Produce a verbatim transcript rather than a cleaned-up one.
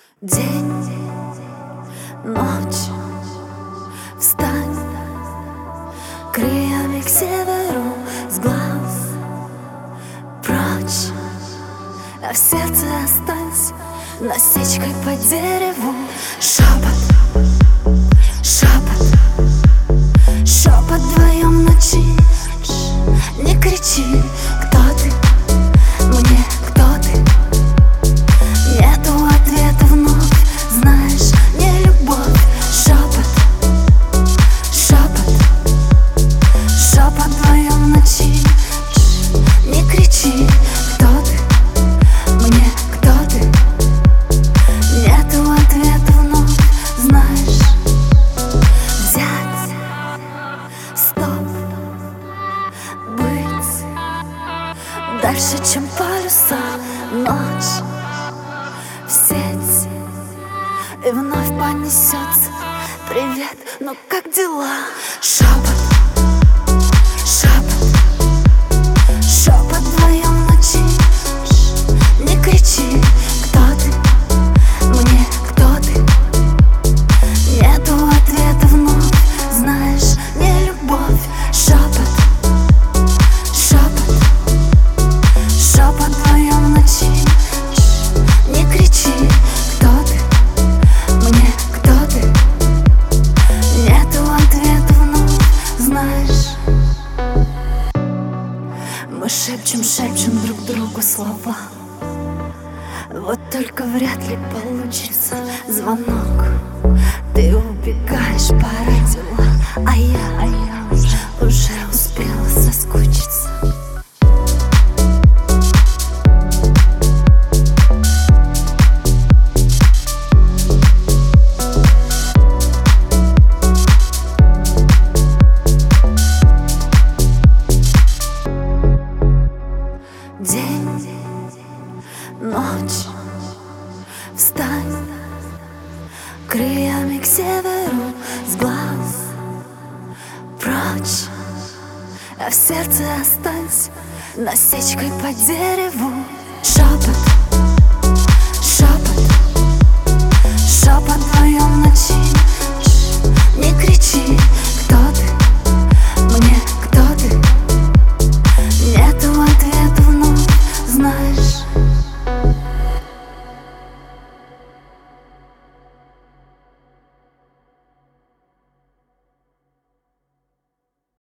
День, ночь, встань криями к северу с глаз прочь, а в сердце останься насечкой по дереву. Шепот, шепот, шепот вдвоем ночи. Не кричи, кто ты, мне кто ты. Нету ответа вновь, знаешь, не любовь. Шепот, шепот, шепот вдвоем ночи. Не кричи, кто ты, мне кто ты. Нету ответа вновь, знаешь. Взять, стоп, быть дальше, чем полюса. Ночь в сеть, и вновь понесется привет, ну как дела? Шепот, шепот, шепот вдвоем ночи. Не кричи, кто ты, мне кто ты. Нету ответа вновь, знаешь, не любовь. Шепот, шепот, шепот вдвоем ночи. Не кричи, кто ты, мне кто ты. Нету ответа вновь, знаешь. Мы шепчем, шепчем друг другу слова. Вот только вряд ли получится звонок. Ты убегаешь, пора дела, а я, а я уже, уже успела соскучиться. День, ночь, встань криями к северу с глаз прочь, а в сердце останься насечкой по дереву. Шепот, шепот, шепот вдвоем ночи. Не кричи,